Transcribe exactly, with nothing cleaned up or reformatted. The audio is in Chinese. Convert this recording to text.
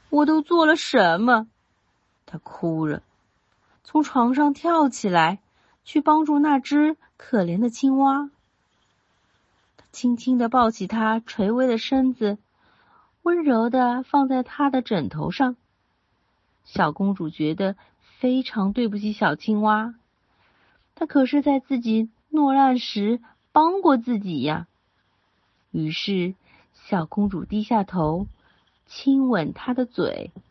我都做了什么？她哭着，从床上跳起来，去帮助那只可怜的青蛙。她轻轻地抱起它垂危的身子，温柔地放在它的枕头上。小公主觉得非常对不起小青蛙，她可是在自己落难时帮过自己呀。于是小公主低下头，亲吻她的嘴。